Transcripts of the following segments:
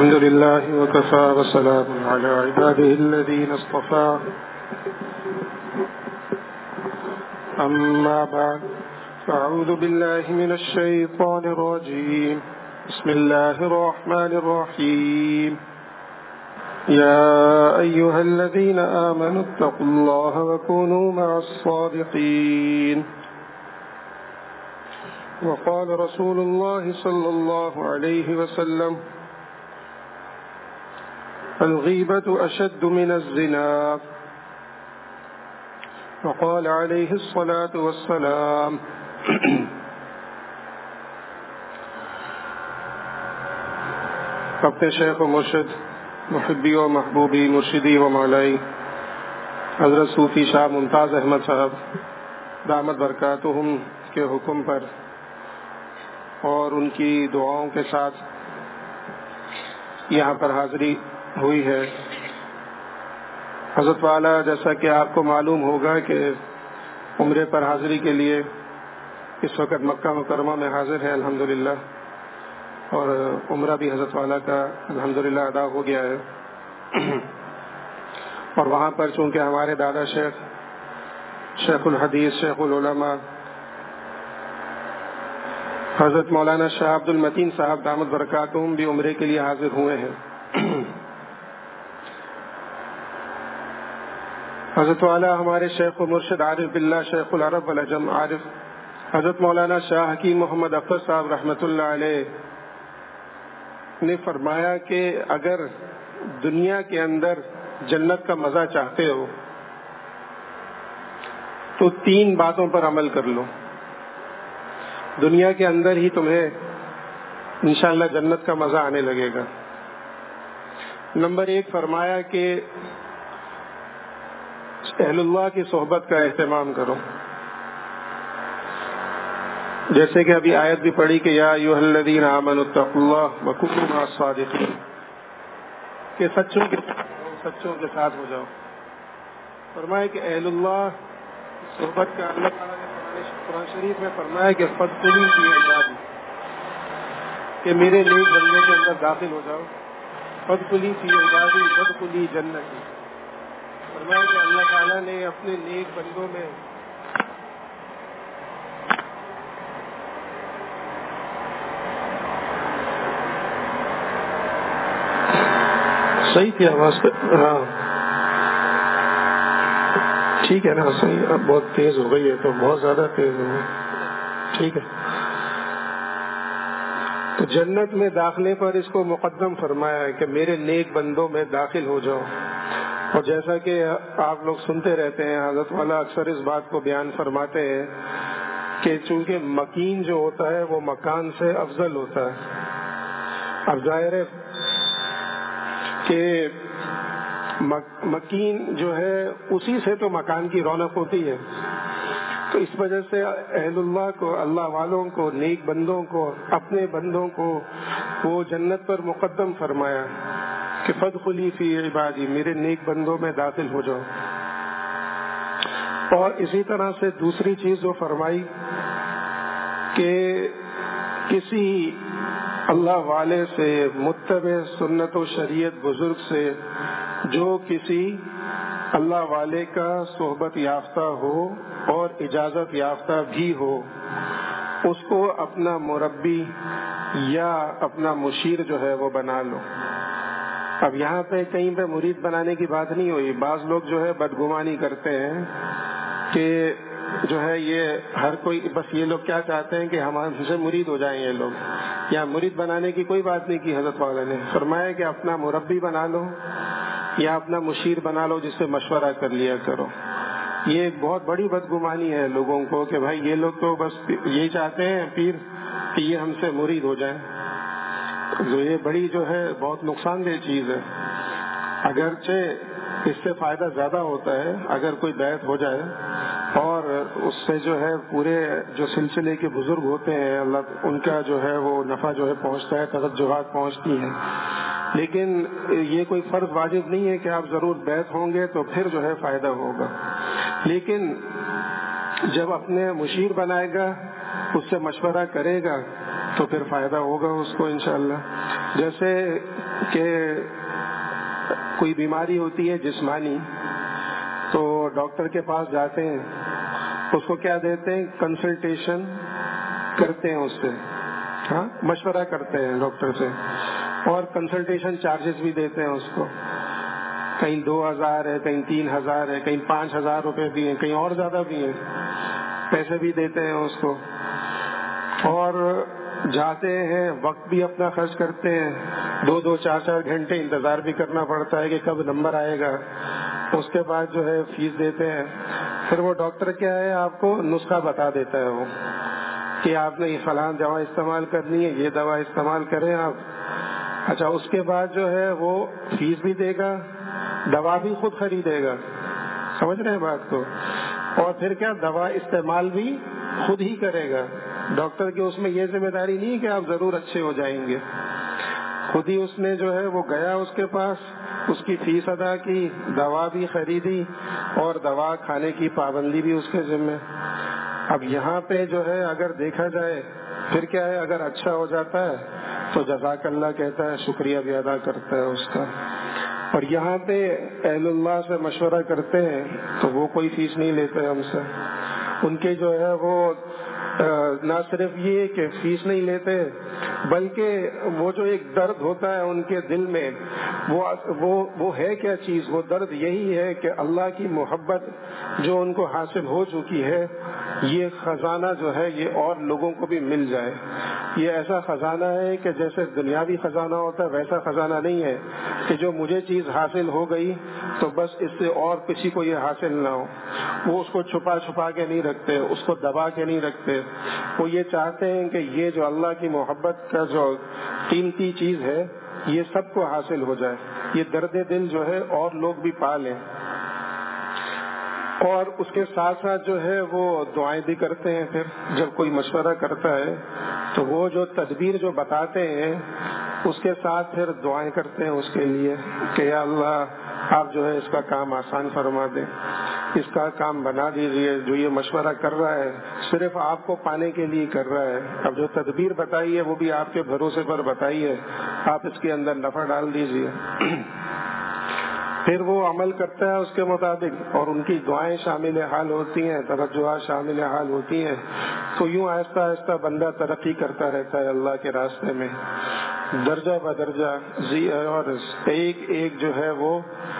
الحمد لله وكفى وسلام على عباده الذين اصطفى أما بعد فأعوذ بالله من الشيطان الرجيم بسم الله الرحمن الرحيم يا أيها الذين آمنوا اتقوا الله وكونوا مع الصادقين وقال رسول الله صلى الله عليه وسلم الغيبة أشد من الزنا وقال عليه الصلاة والسلام اپنے شیخ و مرشد محبی و محبوبی مرشدی و مولائی حضرت صوفی شاہ ممتاز احمد صاحب دامت برکاتہم کے حکم پر اور ان کی دعاؤں کے ساتھ یہاں پر حاضری ہوئی ہے. حضرت والا جیسا کہ آپ کو معلوم ہوگا کہ عمرے پر حاضری کے لیے اس وقت مکہ مکرمہ میں حاضر ہے الحمدللہ، اور عمرہ بھی حضرت والا کا الحمدللہ ادا ہو گیا ہے. اور وہاں پر چونکہ ہمارے دادا شیخ الحدیث شیخ العلماء حضرت مولانا شاہ عبد المتین صاحب دامت برکاتہم بھی عمرے کے لیے حاضر ہوئے ہیں. حضرت والا ہمارے شیخ و مرشد عارف باللہ شیخ العرب والعجم عارف حضرت مولانا شاہ حکیم محمد اختر صاحب رحمۃ اللہ علیہ نے فرمایا کہ اگر دنیا کے اندر جنت کا مزہ چاہتے ہو تو 3 باتوں پر عمل کر لو، دنیا کے اندر ہی تمہیں انشاءاللہ جنت کا مزہ آنے لگے گا. نمبر 1 فرمایا کہ اہل اللہ کی صحبت کا اہتمام کرو، جیسے کہ ابھی آیت بھی پڑھی کہ یا ایھا الذین آمنوا اتقوا اللہ وکونوا مع الصادقین، کہ سچوں کے ساتھ ہو جاؤ. فرمایا کہ اہل اللہ صحبت کا اللہ تعالیٰ نے قرآن شریف میں فرمایا کہ فادخلوا فی عبادی، کہ میرے نیک بندوں کے اندر داخل ہو جاؤ. فادخلی فی عبادی فادخلی جنتی، فرمایا کہ اللہ تعالیٰ نے اپنے نیک بندوں میں صحیح کیا آواز پہ، ہاں ٹھیک ہے نا، صحیح. اب بہت تیز ہو گئی ہے تو بہت زیادہ تیز ہو گئی، ٹھیک ہے. تو جنت میں داخلے پر اس کو مقدم فرمایا ہے کہ میرے نیک بندوں میں داخل ہو جاؤ. اور جیسا کہ آپ لوگ سنتے رہتے ہیں، حضرت والا اکثر اس بات کو بیان فرماتے ہیں کہ چونکہ مکین جو ہوتا ہے وہ مکان سے افضل ہوتا ہے. اب ظاہر ہے کہ مکین جو ہے اسی سے تو مکان کی رونق ہوتی ہے. تو اس وجہ سے اہل اللہ کو، اللہ والوں کو، نیک بندوں کو، اپنے بندوں کو وہ جنت پر مقدم فرمایا کہ فادخلی فی عبادی، میرے نیک بندوں میں داخل ہو جاؤ. اور اسی طرح سے دوسری چیز جو فرمائی کہ کسی اللہ والے سے، متبع سنت و شریعت بزرگ سے جو کسی اللہ والے کا صحبت یافتہ ہو اور اجازت یافتہ بھی ہو، اس کو اپنا مربی یا اپنا مشیر جو ہے وہ بنا لو. اب یہاں پہ کہیں پہ مرید بنانے کی بات نہیں ہوئی. بعض لوگ جو ہے بدگمانی کرتے ہیں کہ جو ہے یہ ہر کوئی، بس یہ لوگ کیا چاہتے ہیں کہ ہم سے مرید ہو جائیں. یہ لوگ یا مرید بنانے کی کوئی بات نہیں کی. حضرت والا نے فرمایا کہ اپنا مربی بنا لو یا اپنا مشیر بنا لو، جس سے مشورہ کر لیا کرو. یہ ایک بہت بڑی بدگمانی ہے لوگوں کو کہ بھائی یہ لوگ تو بس یہی چاہتے ہیں پیر کہ یہ ہم سے مرید ہو جائیں. تو یہ بڑی جو ہے بہت نقصان دہ چیز ہے. اگرچہ اس سے فائدہ زیادہ ہوتا ہے اگر کوئی بیعت ہو جائے اور اس سے جو ہے پورے جو سلسلے کے بزرگ ہوتے ہیں اللہ ان کا جو ہے وہ نفع جو ہے پہنچتا ہے، توجہات پہنچتی ہیں. لیکن یہ کوئی فرض واجب نہیں ہے کہ آپ ضرور بیعت ہوں گے تو پھر جو ہے فائدہ ہوگا. لیکن جب اپنے مشیر بنائے گا، اس سے مشورہ کرے گا تو پھر فائدہ ہوگا اس کو انشاءاللہ. جیسے کہ کوئی بیماری ہوتی ہے جسمانی تو ڈاکٹر کے پاس جاتے ہیں، اس کو کیا دیتے ہیں؟ کنسلٹیشن کرتے ہیں، اس سے مشورہ کرتے ہیں ڈاکٹر سے، اور کنسلٹیشن چارجز بھی دیتے ہیں اس کو، کہیں 2000 ہے، کہیں 3000 ہے، کہیں 5000 روپے بھی ہیں، کہیں اور زیادہ بھی ہیں، پیسے بھی دیتے ہیں اس کو، اور جاتے ہیں، وقت بھی اپنا خرچ کرتے ہیں، 2-2 4-4 گھنٹے انتظار بھی کرنا پڑتا ہے کہ کب نمبر آئے گا، اس کے بعد جو ہے فیس دیتے ہیں۔ پھر وہ ڈاکٹر کیا ہے آپ کو نسخہ بتا دیتا ہے وہ کہ آپ نے یہ فلاں دوا استعمال کرنی ہے، یہ دوا استعمال کریں آپ۔ اچھا، اس کے بعد جو ہے وہ فیس بھی دے گا، دوا بھی خود خریدے گا، سمجھ رہے ہیں بات کو، اور پھر کیا دوا استعمال بھی خود ہی کرے گا۔ ڈاکٹر کی اس میں یہ ذمہ داری نہیں کہ آپ ضرور اچھے ہو جائیں گے، خود ہی اس نے جو ہے وہ گیا اس کے پاس، اس کی فیس ادا کی، دوا بھی خریدی، اور دوا کھانے کی پابندی بھی اس کے ذمہ۔ اب یہاں پہ جو ہے اگر دیکھا جائے پھر کیا ہے، اگر اچھا ہو جاتا ہے تو جزاک اللہ کہتا ہے، شکریہ بھی ادا کرتا ہے اس کا، اور یہاں پہ اہل اللہ سے مشورہ کرتے ہیں تو وہ کوئی فیس نہیں لیتے ہم سے، ان کے جو ہے وہ نہ صرف یہ کہ فیس نہیں لیتے، بلکہ وہ جو ایک درد ہوتا ہے ان کے دل میں، وہ ہے کیا چیز؟ وہ درد یہی ہے کہ اللہ کی محبت جو ان کو حاصل ہو چکی ہے، یہ خزانہ جو ہے یہ اور لوگوں کو بھی مل جائے۔ یہ ایسا خزانہ ہے کہ جیسے دنیاوی خزانہ ہوتا ہے ویسا خزانہ نہیں ہے کہ جو مجھے چیز حاصل ہو گئی تو بس اس سے اور کسی کو یہ حاصل نہ ہو۔ وہ اس کو چھپا چھپا کے نہیں رکھتے، اس کو دبا کے نہیں رکھتے، وہ یہ چاہتے ہیں کہ یہ جو اللہ کی محبت کا جو قیمتی چیز ہے یہ سب کو حاصل ہو جائے، یہ درد دل جو ہے اور لوگ بھی پا لیں۔ اور اس کے ساتھ ساتھ جو ہے وہ دعائیں بھی کرتے ہیں۔ پھر جب کوئی مشورہ کرتا ہے تو وہ جو تدبیر جو بتاتے ہیں اس کے ساتھ پھر دعائیں کرتے ہیں اس کے لیے کہ یا اللہ آپ جو ہے اس کا کام آسان فرما دیں، اس کا کام بنا دیجیے۔ جو یہ مشورہ کر رہا ہے صرف آپ کو پانے کے لیے کر رہا ہے، اب جو تدبیر بتائی ہے وہ بھی آپ کے بھروسے پر بتائی ہے، آپ اس کے اندر نفع ڈال دیجیے۔ پھر وہ عمل کرتا ہے اس کے مطابق، اور ان کی دعائیں شامل حال ہوتی ہیں، توجہات شامل حال ہوتی ہیں، تو یوں آہستہ آہستہ بندہ ترقی کرتا رہتا ہے اللہ کے راستے میں، درجہ بدرجہ، اور ایک ایک جو ہے وہ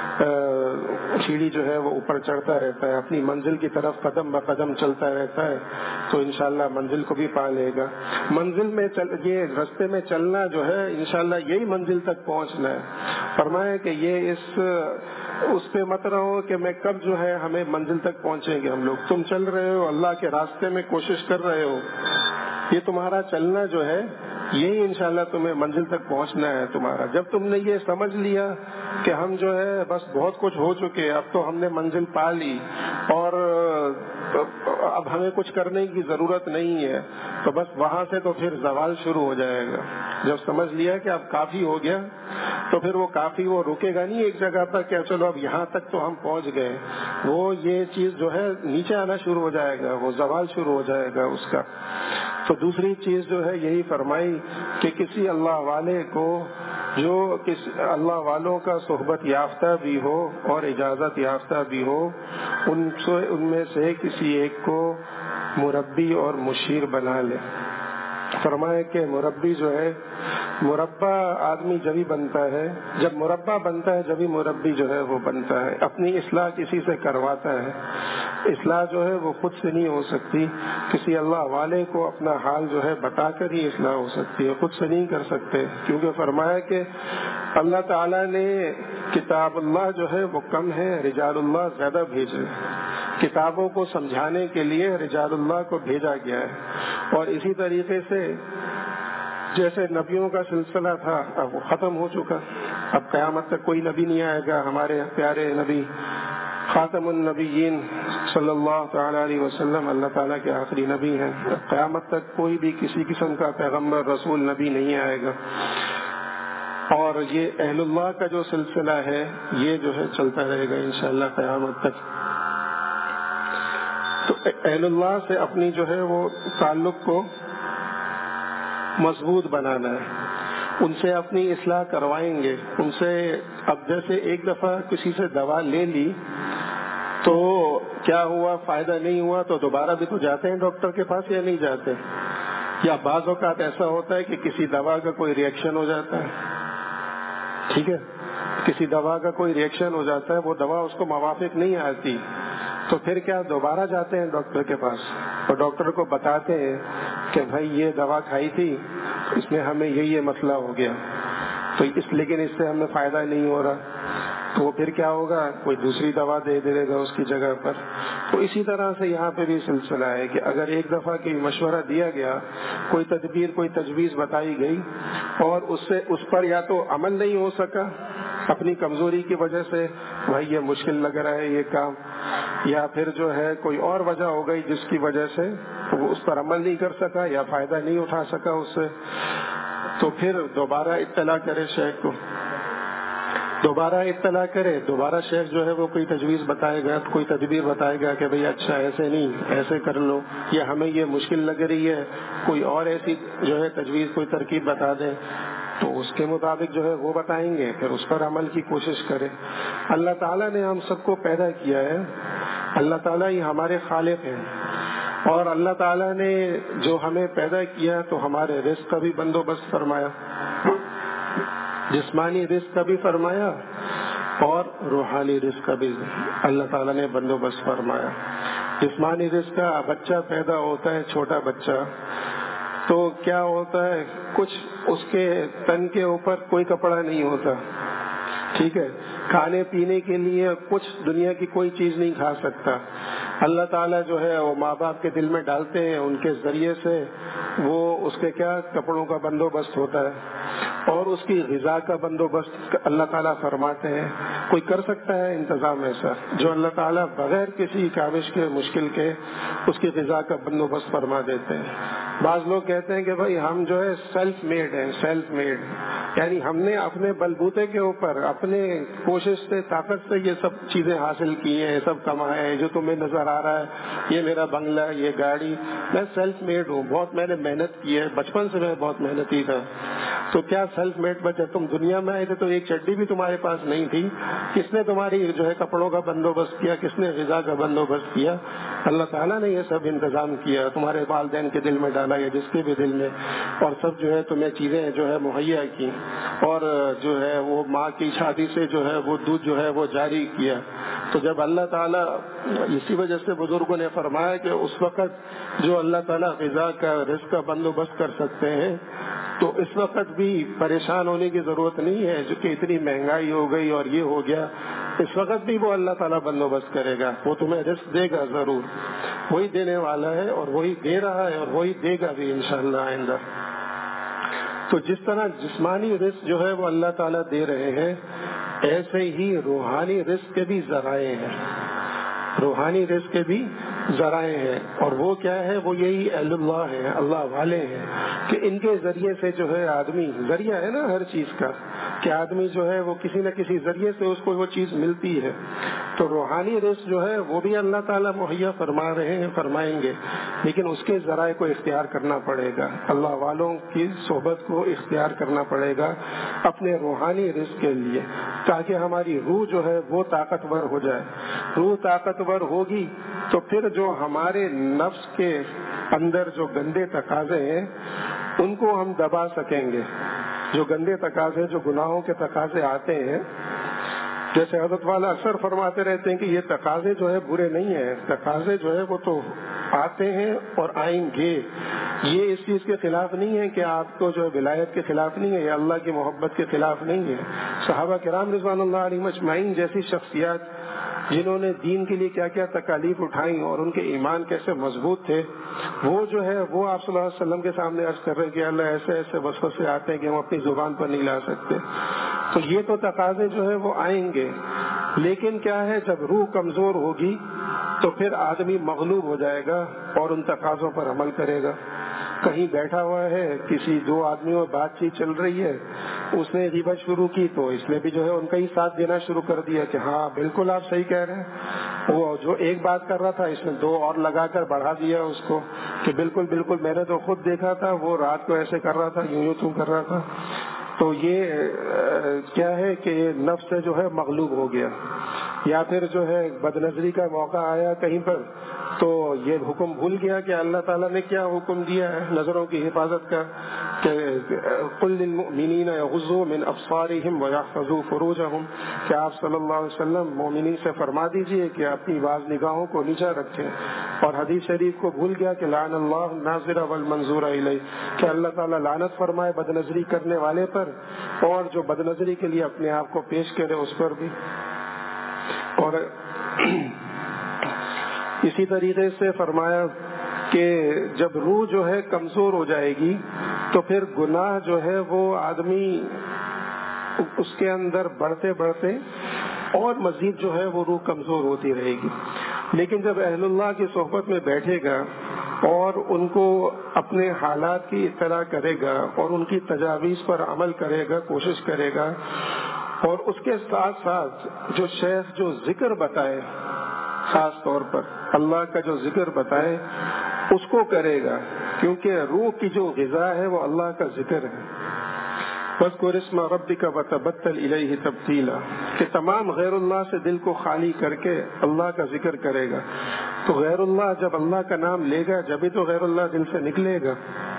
سیڑھی جو ہے وہ اوپر چڑھتا رہتا ہے، اپنی منزل کی طرف قدم بقدم چلتا رہتا ہے، تو انشاءاللہ منزل کو بھی پا لے گا۔ منزل میں یہ رستے میں چلنا جو ہے انشاءاللہ یہی منزل تک پہنچنا ہے۔ فرمایا کہ یہ اس پہ مت رہو کہ میں کب جو ہے ہمیں منزل تک پہنچیں گے ہم لوگ، تم چل رہے ہو اللہ کے راستے میں، کوشش کر رہے ہو، یہ تمہارا چلنا جو ہے یہی انشاءاللہ تمہیں منزل تک پہنچنا ہے تمہارا۔ جب تم نے یہ سمجھ لیا کہ ہم جو ہے بس بہت کچھ ہو چکے، اب تو ہم نے منزل پا لی اور اب ہمیں کچھ کرنے کی ضرورت نہیں ہے، تو بس وہاں سے تو پھر زوال شروع ہو جائے گا۔ جب سمجھ لیا کہ اب کافی ہو گیا تو پھر وہ کافی وہ رکے گا نہیں ایک جگہ پر کہ چلو اب یہاں تک تو ہم پہنچ گئے، وہ یہ چیز جو ہے نیچے آنا شروع ہو جائے گا، وہ زوال شروع ہو جائے گا اس کا۔ تو دوسری چیز جو ہے یہی فرمائی کہ کسی اللہ والے کو جو اللہ والوں کا صحبت یافتہ بھی ہو اور اجازت یافتہ بھی ہو، ان میں سے کسی ایک کو مربی اور مشیر بنا لے۔ فرمائے کہ مربی جو ہے، مربع آدمی جبھی بنتا ہے، جب مربع بنتا ہے جبھی مربی جو ہے وہ بنتا ہے۔ اپنی اصلاح کسی سے کرواتا ہے، اصلاح جو ہے وہ خود سے نہیں ہو سکتی، کسی اللہ والے کو اپنا حال جو ہے بتا کر ہی اصلاح ہو سکتی ہے، خود سے نہیں کر سکتے، کیونکہ فرمایا کہ اللہ تعالیٰ نے کتاب اللہ جو ہے وہ کم ہے، رجال اللہ زیادہ بھیجے۔ کتابوں کو سمجھانے کے لیے رجال اللہ کو بھیجا گیا ہے، اور اسی طریقے سے جیسے نبیوں کا سلسلہ تھا اب وہ ختم ہو چکا، اب قیامت تک کوئی نبی نہیں آئے گا۔ ہمارے پیارے نبی خاتم النبیین صلی اللہ تعالی علیہ وسلم اللہ تعالیٰ کے آخری نبی ہیں، قیامت تک کوئی بھی کسی قسم کا پیغمبر رسول نبی نہیں آئے گا، اور یہ اہل اللہ کا جو سلسلہ ہے یہ جو ہے چلتا رہے گا انشاءاللہ قیامت تک۔ تو اہل اللہ سے اپنی جو ہے وہ تعلق کو مضبوط بنانا ہے، ان سے اپنی اصلاح کروائیں گے. ان سے اب جیسے ایک دفعہ کسی سے دوا لے لی تو کیا ہوا، فائدہ نہیں ہوا تو دوبارہ بھی تو جاتے ہیں ڈاکٹر کے پاس یا نہیں جاتے؟ یا بعض اوقات ایسا ہوتا ہے کہ کسی دوا کا کوئی ری ایکشن ہو جاتا ہے، ٹھیک ہے، کسی دوا کا کوئی ری ایکشن ہو جاتا ہے، وہ دوا اس کو موافق نہیں آتی، تو پھر کیا دوبارہ جاتے ہیں ڈاکٹر کے پاس اور ڈاکٹر کو بتاتے ہیں کہ بھائی یہ دوا کھائی تھی، اس میں ہمیں یہ مسئلہ ہو گیا، تو لیکن اس سے ہمیں فائدہ نہیں ہو رہا، تو وہ پھر کیا ہوگا، کوئی دوسری دوا دے دے گا اس کی جگہ پر. تو اسی طرح سے یہاں پہ بھی سلسلہ ہے کہ اگر ایک دفعہ کی مشورہ دیا گیا، کوئی تدبیر کوئی تجویز بتائی گئی اور اس پر یا تو عمل نہیں ہو سکا اپنی کمزوری کی وجہ سے، بھائی یہ مشکل لگ رہا ہے یہ کام، یا پھر جو ہے کوئی اور وجہ ہو گئی جس کی وجہ سے وہ اس پر عمل نہیں کر سکا یا فائدہ نہیں اٹھا سکا اس سے، تو پھر دوبارہ اطلاع کرے شیخ کو، دوبارہ اطلاع کرے، دوبارہ شیخ جو ہے وہ کوئی تجویز بتائے گا، کوئی تدبیر بتائے گا کہ بھئی اچھا ایسے نہیں ایسے کر لو، یا ہمیں یہ مشکل لگ رہی ہے، کوئی اور ایسی جو ہے تجویز کوئی ترکیب بتا دے، تو اس کے مطابق جو ہے وہ بتائیں گے، پھر اس پر عمل کی کوشش کرے. اللہ تعالیٰ نے ہم سب کو پیدا کیا ہے، اللہ تعالیٰ ہی ہمارے خالق ہیں، اور اللہ تعالیٰ نے جو ہمیں پیدا کیا تو ہمارے رزق کا بھی بندوبست فرمایا، جسمانی رزق کا بھی فرمایا اور روحانی رزق کا بھی اللہ تعالیٰ نے بندوبست فرمایا. جسمانی رزق کا بچہ پیدا ہوتا ہے، چھوٹا بچہ، تو کیا ہوتا ہے، کچھ اس کے تن کے اوپر کوئی کپڑا نہیں ہوتا، ٹھیک ہے، کھانے پینے کے لیے کچھ دنیا کی کوئی چیز نہیں کھا سکتا. اللہ تعالیٰ جو ہے وہ ماں باپ کے دل میں ڈالتے ہیں، ان کے ذریعے سے وہ اس کے کیا کپڑوں کا بندوبست ہوتا ہے اور اس کی غذا کا بندوبست اللہ تعالیٰ فرماتے ہیں. کوئی کر سکتا ہے انتظام ایسا جو اللہ تعالیٰ بغیر کسی کاوش کے مشکل کے اس کی غذا کا بندوبست فرما دیتے ہیں. بعض لوگ کہتے ہیں کہ بھائی ہم جو ہے سیلف میڈ ہیں، سیلف میڈ، یعنی ہم نے اپنے بلبوتے کے اوپر اپنے کوشش سے طاقت سے یہ سب چیزیں حاصل کی ہیں، سب کمائے ہیں، جو تمہیں نظر آ رہا ہے، یہ میرا بنگلہ، یہ گاڑی، میں سیلف میڈ ہوں، بہت میں نے محنت کی ہے، بچپن سے میں بہت محنتی تھا. تو کیا سیلف میڈ بچے، تم دنیا میں آئے تھے تو ایک چڈی بھی تمہارے پاس نہیں تھی، کس نے تمہاری جو ہے کپڑوں کا بندوبست کیا، کس نے غذا کا بندوبست کیا؟ اللہ تعالیٰ نے یہ سب انتظام کیا، تمہارے والدین کے دل میں ڈالا یا جس کے بھی دل میں، اور سب جو ہے تمہیں چیزیں جو ہے مہیا کی، اور جو ہے وہ ماں کی شادی سے جو ہے وہ دودھ جو ہے وہ جاری کیا. تو جب اللہ تعالیٰ، اسی وجہ سے بزرگوں نے فرمایا کہ اس وقت جو اللہ تعالیٰ غذا کا رزق کا بندوبست کر سکتے ہیں تو اس وقت بھی پریشان ہونے کی ضرورت نہیں ہے، جو کہ اتنی مہنگائی ہو گئی اور یہ ہو گیا، اس وقت بھی وہ اللہ تعالیٰ بندوبست کرے گا، وہ تمہیں رزق دے گا ضرور، وہی دینے والا ہے اور وہی دے رہا ہے اور وہی دے گا بھی انشاءاللہ آئندہ. تو جس طرح جسمانی رزق جو ہے وہ اللہ تعالیٰ دے رہے ہیں، ایسے ہی روحانی رزق کے بھی ذرائع ہیں، روحانی رزق کے بھی ذرائع ہیں، اور وہ کیا ہے، وہ یہی اہل اللہ ہے، اللہ والے ہیں، کہ ان کے ذریعے سے جو ہے آدمی، ذریعہ ہے نا ہر چیز کا، کہ آدمی جو ہے وہ کسی نہ کسی ذریعے سے اس کو وہ چیز ملتی ہے. تو روحانی رزق جو ہے وہ بھی اللہ تعالیٰ مہیا فرما رہے ہیں، فرمائیں گے، لیکن اس کے ذرائع کو اختیار کرنا پڑے گا، اللہ والوں کی صحبت کو اختیار کرنا پڑے گا اپنے روحانی رزق کے لیے، تاکہ ہماری روح جو ہے وہ طاقتور ہو جائے. روح طاقتور ہوگی تو پھر جو ہمارے نفس کے اندر جو گندے تقاضے ہیں ان کو ہم دبا سکیں گے. جو گندے تقاضے، جو گناہوں کے تقاضے آتے ہیں، جیسے حضرت والا اکثر فرماتے رہتے ہیں کہ یہ تقاضے جو ہے برے نہیں ہیں، تقاضے جو ہے وہ تو آتے ہیں اور آئیں گے، یہ اس چیز کے خلاف نہیں ہے کہ آپ کو جو ہے ولایت کے خلاف نہیں ہے یا اللہ کی محبت کے خلاف نہیں ہے. صحابہ کرام رضوان اللہ علیہم اجمعین جیسی شخصیات جنہوں نے دین کے لیے کیا کیا تکالیف اٹھائیں اور ان کے ایمان کیسے مضبوط تھے، وہ جو ہے وہ آپ صلی اللہ علیہ وسلم کے سامنے عرض کر رہے ہیں کہ اللہ ایسے ایسے وسوسے آتے ہیں کہ ہم اپنی زبان پر نہیں لا سکتے. تو یہ تو تقاضے جو ہے وہ آئیں گے، لیکن کیا ہے، جب روح کمزور ہوگی تو پھر آدمی مغلوب ہو جائے گا اور ان تقاضوں پر عمل کرے گا. کہیں بیٹھا ہوا ہے، کسی دو آدمیوں میں بات چیت چل رہی ہے، اس نے غیبت شروع کی تو اس نے بھی جو ہے ان کا ہی ساتھ دینا شروع کر دیا کہ ہاں بالکل آپ صحیح کہہ رہے ہیں. وہ جو ایک بات کر رہا تھا اس نے دو اور لگا کر بڑھا دیا اس کو کہ بالکل بالکل میں نے تو خود دیکھا تھا، وہ رات کو ایسے کر رہا تھا، یوں یوں کر رہا تھا. تو یہ کیا ہے کہ نفس سے جو ہے مغلوب ہو گیا، یا پھر جو ہے بد نظری کا موقع آیا کہیں پر تو یہ حکم بھول گیا کہ اللہ تعالیٰ نے کیا حکم دیا ہے نظروں کی حفاظت کا، کہ قل للمؤمنین یغضوا من ابصارہم ویحفظوا فروجہم، کہ آپ صلی اللہ علیہ وسلم مومنین سے فرما دیجئے کہ اپنی بعض نگاہوں کو نیچا رکھیں، اور حدیث شریف کو بھول گیا کہ لعن اللہ الناظر والمنظور الیہ، کہ اللہ تعالیٰ لعنت فرمائے بد نظری کرنے والے پر اور جو بد نظری کے لیے اپنے آپ کو پیش کرے اس پر بھی۔ اور اسی طریقے سے فرمایا کہ جب روح جو ہے کمزور ہو جائے گی تو پھر گناہ جو ہے وہ آدمی اس کے اندر بڑھتے بڑھتے اور مزید جو ہے وہ روح کمزور ہوتی رہے گی، لیکن جب اہل اللہ کی صحبت میں بیٹھے گا اور ان کو اپنے حالات کی اطلاع کرے گا اور ان کی تجاویز پر عمل کرے گا، کوشش کرے گا، اور اس کے ساتھ ساتھ جو شیخ جو ذکر بتائے، خاص طور پر اللہ کا جو ذکر بتائے اس کو کرے گا، کیونکہ روح کی جو غذا ہے وہ اللہ کا ذکر ہے۔ وَاذْكُرِ اسْمَ رَبِّكَ وَتَبَتَّلْ إِلَيْهِ تَبْتِيلًا، کہ تمام غیر اللہ سے دل کو خالی کر کے اللہ کا ذکر کرے گا، تو غیر اللہ جب اللہ کا نام لے گا جبھی تو غیر اللہ دل سے نکلے گا،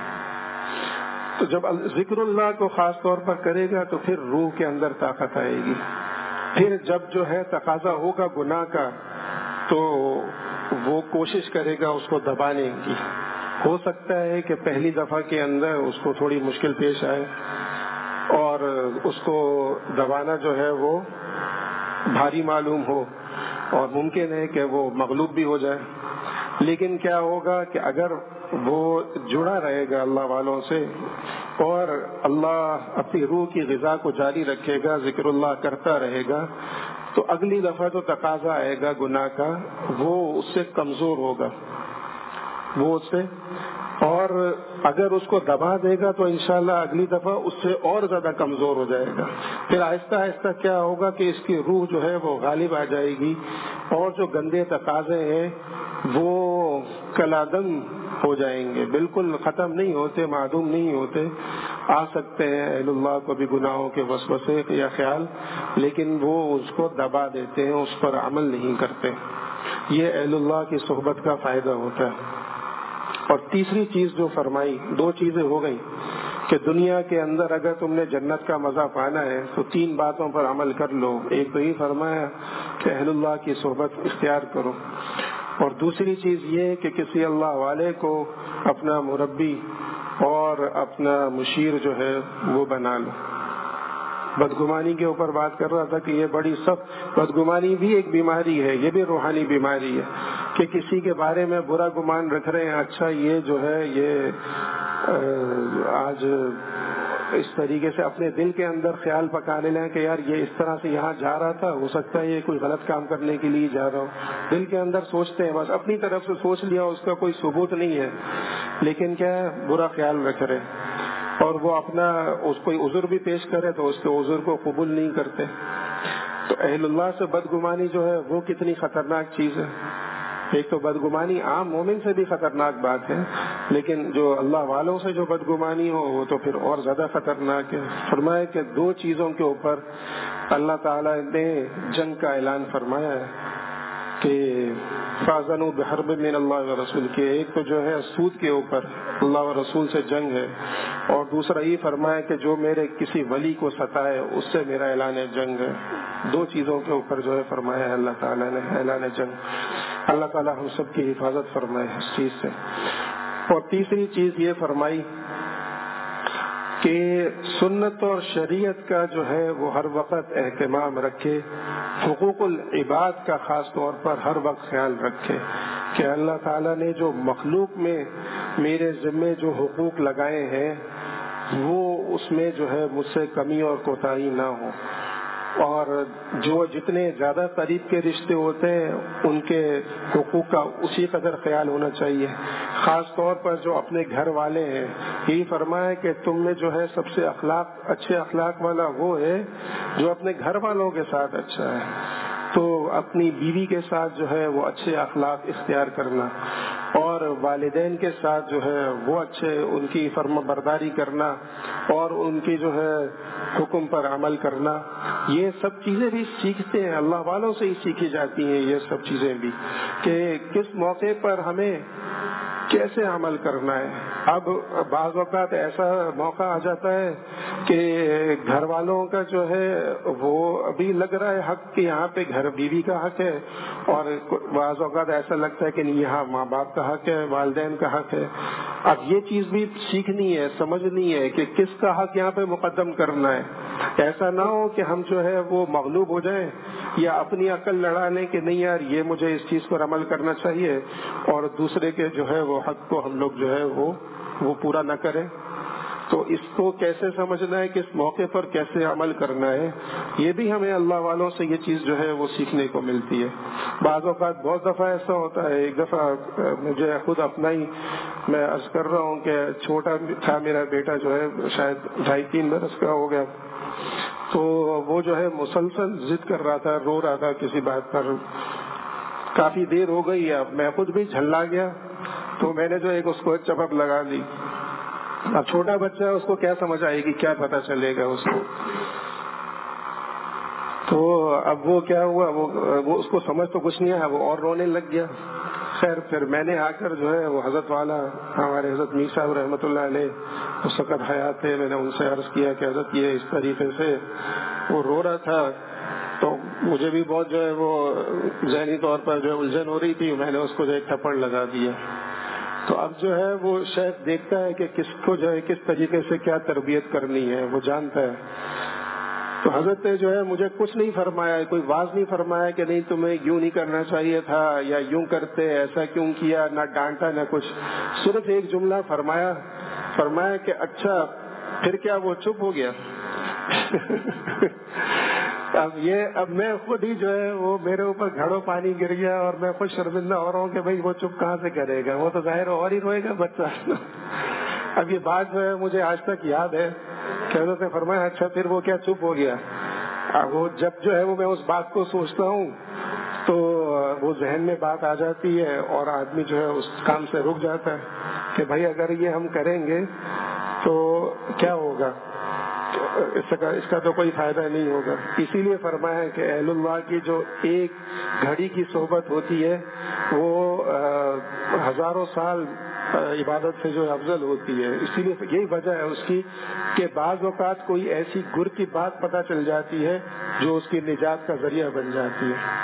تو جب ذکر اللہ کو خاص طور پر کرے گا تو پھر روح کے اندر طاقت آئے گی، پھر جب جو ہے تقاضا ہوگا گناہ کا تو وہ کوشش کرے گا اس کو دبانے کی۔ ہو سکتا ہے کہ پہلی دفعہ کے اندر اس کو تھوڑی مشکل پیش آئے اور اس کو دبانا جو ہے وہ بھاری معلوم ہو، اور ممکن ہے کہ وہ مغلوب بھی ہو جائے، لیکن کیا ہوگا کہ اگر وہ جڑا رہے گا اللہ والوں سے اور اللہ اپنی روح کی غذا کو جاری رکھے گا، ذکر اللہ کرتا رہے گا، تو اگلی دفعہ جو تقاضا آئے گا گناہ کا وہ اس سے کمزور ہوگا، وہ اس سے، اور اگر اس کو دبا دے گا تو انشاءاللہ اگلی دفعہ اس سے اور زیادہ کمزور ہو جائے گا، پھر آہستہ آہستہ کیا ہوگا کہ اس کی روح جو ہے وہ غالب آ جائے گی، اور جو گندے تقاضے ہیں وہ کلادم ہو جائیں گے، بالکل ختم نہیں ہوتے، معدوم نہیں ہوتے، آ سکتے ہیں اہل اللہ کو بھی گناہوں کے وسوسے یا خیال، لیکن وہ اس کو دبا دیتے ہیں، اس پر عمل نہیں کرتے۔ یہ اہل اللہ کی صحبت کا فائدہ ہوتا ہے۔ اور تیسری چیز جو فرمائی، دو چیزیں ہو گئی کہ دنیا کے اندر اگر تم نے جنت کا مزہ پانا ہے تو 3 باتوں پر عمل کر لو، ایک تو یہ فرمایا کہ اہل اللہ کی صحبت اختیار کرو، اور دوسری چیز یہ کہ کسی اللہ والے کو اپنا مربی اور اپنا مشیر جو ہے وہ بنا لو۔ بدگمانی کے اوپر بات کر رہا تھا کہ یہ بڑی سخت بدگمانی بھی ایک بیماری ہے، یہ بھی روحانی بیماری ہے کہ کسی کے بارے میں برا گمان رکھ رہے ہیں، اچھا یہ جو ہے یہ آج اس طریقے سے اپنے دل کے اندر خیال پکانے لیں کہ یار یہ اس طرح سے یہاں جا رہا تھا، ہو سکتا ہے یہ کوئی غلط کام کرنے کے لیے جا رہا ہو، دل کے اندر سوچتے ہیں، بس اپنی طرف سے سوچ لیا، اس کا کوئی ثبوت نہیں ہے، لیکن کیا ہے برا خیال رکھ رہے ہیں، اور وہ اپنا اس کوئی عذر بھی پیش کرے تو اس کے عذر کو قبول نہیں کرتے۔ تو اہل اللہ سے بدگمانی جو ہے وہ کتنی خطرناک چیز ہے۔ ایک تو بدگمانی عام مومن سے بھی خطرناک بات ہے، لیکن جو اللہ والوں سے جو بدگمانی ہو وہ تو پھر اور زیادہ خطرناک ہے۔ فرمایا کہ 2 چیزوں کے اوپر اللہ تعالیٰ نے جنگ کا اعلان فرمایا ہے کہ فَأَذَنُوا بِحَرْبٍ مِّنَ اللَّهِ وَرَسُولِهِ، کہ ایک تو جو ہے سود کے اوپر اللہ و رسول سے جنگ ہے، اور دوسرا یہ فرمایا کہ جو میرے کسی ولی کو ستائے اس سے میرا اعلان جنگ ہے۔ 2 چیزوں کے اوپر جو ہے فرمایا ہے اللہ تعالیٰ نے اعلان جنگ۔ اللہ تعالیٰ ہم سب کی حفاظت فرمائے اس چیز سے۔ اور تیسری چیز یہ فرمائی کہ سنت اور شریعت کا جو ہے وہ ہر وقت اہتمام رکھے، حقوق العباد کا خاص طور پر ہر وقت خیال رکھے کہ اللہ تعالیٰ نے جو مخلوق میں میرے ذمے جو حقوق لگائے ہیں وہ اس میں جو ہے مجھ سے کمی اور کوتاہی نہ ہو، اور جو جتنے زیادہ قریب کے رشتے ہوتے ہیں ان کے حقوق کا اسی قدر خیال ہونا چاہیے، خاص طور پر جو اپنے گھر والے ہیں۔ یہی فرمایا کہ تم میں جو ہے سب سے اچھے اخلاق والا وہ ہے جو اپنے گھر والوں کے ساتھ اچھا ہے، تو اپنی بیوی کے ساتھ جو ہے وہ اچھے اخلاق اختیار کرنا، اور والدین کے ساتھ جو ہے وہ اچھے ان کی فرما برداری کرنا اور ان کی جو ہے حکم پر عمل کرنا، یہ سب چیزیں بھی سیکھتے ہیں، اللہ والوں سے ہی سیکھی جاتی ہیں یہ سب چیزیں بھی، کہ کس موقع پر ہمیں کیسے عمل کرنا ہے۔ اب بعض اوقات ایسا موقع آ جاتا ہے کہ گھر والوں کا جو ہے وہ ابھی لگ رہا ہے حق کہ یہاں پہ گھر بیوی کا حق ہے، اور بعض اوقات ایسا لگتا ہے کہ نہیں یہاں ماں باپ کا حق ہے، والدین کا حق ہے۔ اب یہ چیز بھی سیکھنی ہے، سمجھنی ہے کہ کس کا حق یہاں پہ مقدم کرنا ہے۔ ایسا نہ ہو کہ ہم جو ہے وہ مغلوب ہو جائیں یا اپنی عقل لڑا لیں کہ نہیں یار یہ مجھے اس چیز پر عمل کرنا چاہیے، اور دوسرے کے جو ہے وہ حق کو ہم لوگ جو ہے وہ پورا نہ کریں۔ تو اس کو کیسے سمجھنا ہے، کس موقع پر کیسے عمل کرنا ہے، یہ بھی ہمیں اللہ والوں سے یہ چیز جو ہے وہ سیکھنے کو ملتی ہے۔ بعض اوقات بہت دفعہ ایسا ہوتا ہے، ایک دفعہ مجھے خود اپنا ہی میں عرض کر رہا ہوں کہ چھوٹا تھا میرا بیٹا جو ہے شاید 2.5-3 برس کا ہو گیا، تو وہ جو ہے مسلسل ضد کر رہا تھا، رو رہا تھا کسی بات پر، کافی دیر ہو گئی، اب میں خود بھی جھلا گیا، تو میں نے جو اس کو ایک چپک لگا دی۔ اب چھوٹا بچہ ہے، اس کو کیا سمجھ آئے گی، کیا پتا چلے گا اس کو، تو اب وہ کیا ہوا، وہ اس کو سمجھ تو کچھ نہیں آیا، وہ اور رونے لگ گیا۔ خیر پھر میں نے آ کر جو ہے وہ حضرت والا ہمارے حضرت میر صاحب رحمۃ اللہ علیہ اس وقت حیات تھے، میں نے ان سے عرض کیا کہ حضرت یہ اس طریقے سے وہ رو رہا تھا، تو مجھے بھی بہت جو ہے وہ ذہنی طور پر جو ہے الجھن ہو رہی تھی، میں نے اس کو جو ایک تھپڑ لگا دیا۔ تو اب جو ہے وہ شاید دیکھتا ہے کہ کس کو جو ہے کس طریقے سے کیا تربیت کرنی ہے، وہ جانتا ہے۔ تو حضرت نے جو ہے مجھے کچھ نہیں فرمایا، کوئی واز نہیں فرمایا کہ نہیں تمہیں یوں نہیں کرنا چاہیے تھا یا یوں کرتے، ایسا کیوں کیا، نہ ڈانٹا نہ کچھ، صرف ایک جملہ فرمایا کہ اچھا پھر کیا، وہ چپ ہو گیا۔ اب میں خود ہی جو ہے وہ میرے اوپر گھڑوں پانی گر گیا، اور میں خود شرمندہ ہو رہا ہوں کہ بھائی وہ چپ کہاں سے کرے گا، وہ تو ظاہر اور ہی روئے گا بچہ۔ اب یہ بات جو ہے مجھے آج تک یاد ہے کہ حضرت نے فرمایا اچھا پھر وہ کیا چپ ہو گیا۔ اب وہ جب جو ہے وہ میں اس بات کو سوچتا ہوں تو وہ ذہن میں بات آ جاتی ہے، اور آدمی جو ہے اس کام سے رک جاتا ہے کہ بھائی اگر یہ ہم کریں گے تو کیا ہوگا، اس کا تو کوئی فائدہ نہیں ہوگا۔ اسی لیے فرمایا ہے کہ اہل اللہ کی جو ایک گھڑی کی صحبت ہوتی ہے وہ ہزاروں سال عبادت سے جو افضل ہوتی ہے۔ اسی لیے یہی وجہ ہے اس کی کہ بعض اوقات کوئی ایسی گر کی بات پتہ چل جاتی ہے جو اس کی نجات کا ذریعہ بن جاتی ہے۔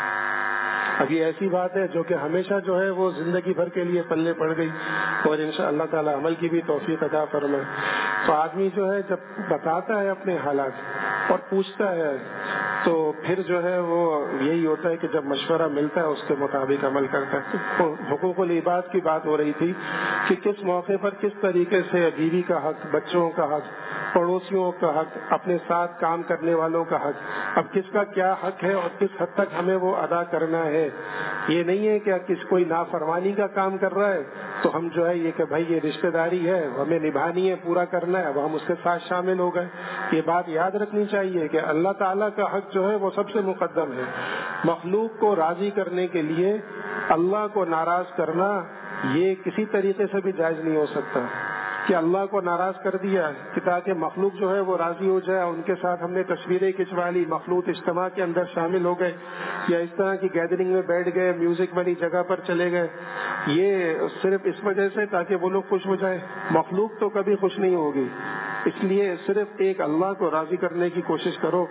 اب یہ ایسی بات ہے جو کہ ہمیشہ جو ہے وہ زندگی بھر کے لیے پلے پڑ گئی، اور انشاءاللہ اللہ تعالی عمل کی بھی توفیق عطا فرمائے۔ تو آدمی جو ہے جب بتاتا ہے اپنے حالات اور پوچھتا ہے تو پھر جو ہے وہ یہی ہوتا ہے کہ جب مشورہ ملتا ہے اس کے مطابق عمل کرتا ہے۔ تو حقوق العباد کی بات ہو رہی تھی کہ کس موقع پر کس طریقے سے بیوی کا حق، بچوں کا حق، پڑوسیوں کا حق، اپنے ساتھ کام کرنے والوں کا حق، اب کس کا کیا حق ہے اور کس حد تک ہمیں وہ ادا کرنا ہے۔ یہ نہیں ہے کہ کس کوئی نافرمانی کا کام کر رہا ہے تو ہم جو ہے یہ کہ بھائی یہ رشتہ داری ہے ہمیں نبھانی ہے، پورا کرنا ہے، اب ہم اس کے ساتھ شامل ہو گئے۔ یہ بات یاد رکھنی چاہیے کہ اللہ تعالیٰ کا حق جو ہے وہ سب سے مقدم ہے۔ مخلوق کو راضی کرنے کے لیے اللہ کو ناراض کرنا یہ کسی طریقے سے بھی جائز نہیں ہو سکتا کہ اللہ کو ناراض کر دیا کہ تاکہ مخلوق جو ہے وہ راضی ہو جائے، ان کے ساتھ ہم نے تصویریں کھنچوا لی، مخلوق اجتماع کے اندر شامل ہو گئے یا اس طرح کی گیدرنگ میں بیٹھ گئے، میوزک والی جگہ پر چلے گئے، یہ صرف اس وجہ سے تاکہ وہ لوگ خوش ہو جائیں۔ مخلوق تو کبھی خوش نہیں ہوگی، اس لیے صرف ایک اللہ کو راضی کرنے کی کوشش کرو۔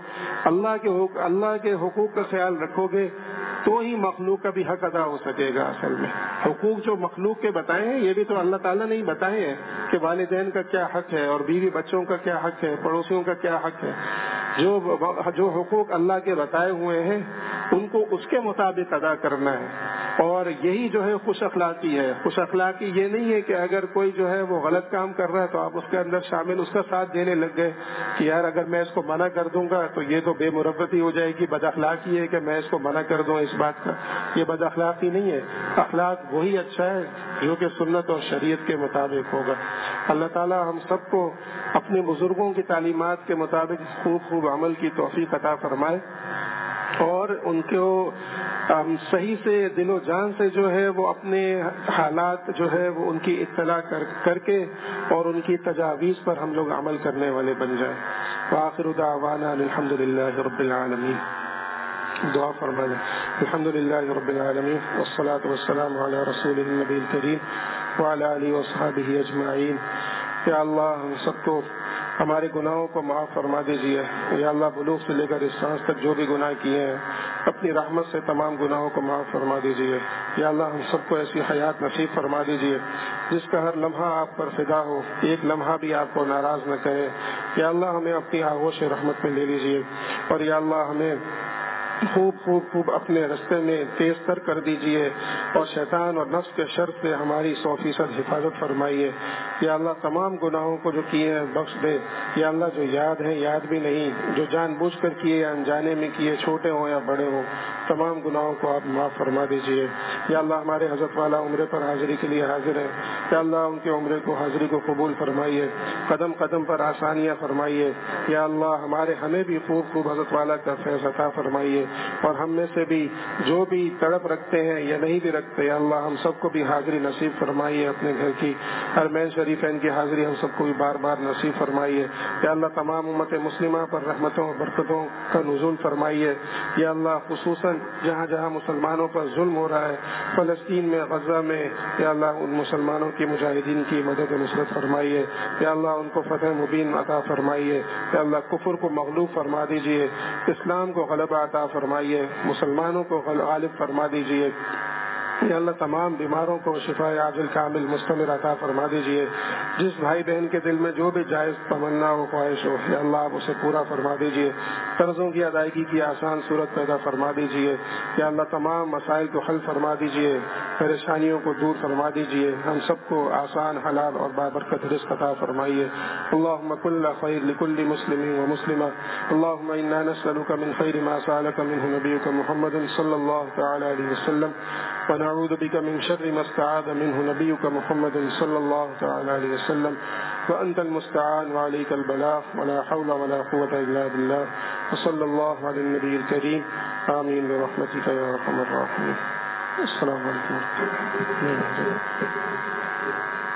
اللہ کے حقوق کا خیال رکھو گے تو ہی مخلوق کا بھی حق ادا ہو سکے گا۔ اصل میں حقوق جو مخلوق کے بتائے ہیں یہ بھی تو اللہ تعالیٰ نے ہی بتائے ہیں کہ والدین کا کیا حق ہے اور بیوی بچوں کا کیا حق ہے، پڑوسیوں کا کیا حق ہے۔ جو حقوق اللہ کے بتائے ہوئے ہیں ان کو اس کے مطابق ادا کرنا ہے، اور یہی جو ہے خوش اخلاقی ہے۔ خوش اخلاقی یہ نہیں ہے کہ اگر کوئی جو ہے وہ غلط کام کر رہا ہے تو آپ اس کے اندر شامل اس کا ساتھ دینے لگ گئے کہ یار اگر میں اس کو منع کر دوں گا تو یہ تو بے مربتی ہو جائے گی۔ بد اخلاقی ہے کہ میں اس کو منع کر دوں اس بات کا، یہ بد اخلاقی نہیں ہے۔ اخلاق وہی اچھا ہے جو کہ سنت اور شریعت کے مطابق ہوگا۔ اللہ تعالی ہم سب کو اپنے بزرگوں کی تعلیمات کے مطابق خوب عمل کی توفیق عطا فرمائے۔ اور ان کو صحیح سے دل و جان سے جو ہے وہ اپنے حالات جو ہے وہ ان کی اطلاع کر کے اور ان کی تجاویز پر ہم لوگ عمل کرنے والے بن جائیں. وآخر دعوانا الحمد للہ رب العالمین. دعا فرما لیں. الحمد للہ رب العالمین والصلاة والسلام علی رسول النبی الکریم وعلی آلہ وصحبہ اجمعین. یا اللہ ہم سب کو ہمارے گناہوں کو معاف فرما دیجیے. یا اللہ بلوغ سے لے کر اس سانس تک جو بھی گناہ کیے ہیں اپنی رحمت سے تمام گناہوں کو معاف فرما دیجیے. یا اللہ ہم سب کو ایسی حیات نصیب فرما دیجیے جس کا ہر لمحہ آپ پر فدا ہو, ایک لمحہ بھی آپ کو ناراض نہ کرے. یا اللہ ہمیں اپنی آغوش رحمت میں لے لیجیے, اور یا اللہ ہمیں خوب اپنے رستے میں تیز تر کر دیجیے, اور شیطان اور نفس کے شر سے ہماری 100% حفاظت فرمائیے. یا اللہ تمام گناہوں کو جو کیے ہیں بخش دے. یا اللہ جو یاد ہیں یاد بھی نہیں, جو جان بوجھ کر کیے یا انجانے میں کیے, چھوٹے ہوں یا بڑے ہوں, تمام گناہوں کو آپ معاف فرما دیجیے. یا اللہ ہمارے حضرت والا عمرے پر حاضری کے لیے حاضر ہیں. یا اللہ ان کے عمرے کو حاضری کو قبول فرمائیے, قدم قدم پر آسانیاں فرمائیے. یا اللہ ہمیں بھی خوب حضرت والا کا فیض عطا فرمائیے, اور ہم میں سے بھی جو بھی تڑپ رکھتے ہیں یا نہیں بھی رکھتے, یا اللہ ہم سب کو بھی حاضری نصیب فرمائیے. اپنے گھر کی حرمین شریفین کی حاضری ہم سب کو بھی بار بار نصیب فرمائیے. یا اللہ تمام امت مسلمہ پر رحمتوں و برکتوں کا نزول فرمائیے. یا اللہ خصوصاً جہاں جہاں مسلمانوں پر ظلم ہو رہا ہے, فلسطین میں, غزہ میں, یا اللہ ان مسلمانوں کی مجاہدین کی مدد و نصرت فرمائیے. یا اللہ ان کو فتح مبین عطا فرمائیے. یا اللہ کفر کو مغلوب فرما دیجیے, اسلام کو غلبہ عطا فرمائیے, مسلمانوں کو غالب فرما دیجیے. یا اللہ تمام بیماروں کو شفاء عاجل کامل مستمر عطا فرما دیجیے. جس بھائی بہن کے دل میں جو بھی جائز تمنا ہو, خواہش ہو, یا اللہ آپ اسے پورا فرما دیجیے. قرضوں کی ادائیگی کی آسان صورت پیدا فرما دیجیے. یا اللہ تمام مسائل کو حل فرما دیجیے, پریشانیوں کو دور فرما دیجیے. ہم سب کو آسان, حلال اور بابرکت رزق عطا فرمائیے. اللهم كل خير لكل مسلم ومسلمة. اللهم إنا نسألك من خير ما سألك منه نبيك محمد صلى الله تعالى عليه وسلم, ونعوذ بك من شر ما استعاذ منه نبيك محمد صلى الله تعالى عليه وسلم, وأنت المستعان وعليك البلاغ, ولا حول ولا قوة إلا بالله, وصلى الله على النبي الكريم. آمين برحمتك يا أرحم الراحمين. السلام عليكم ورحمة الله وبركاته.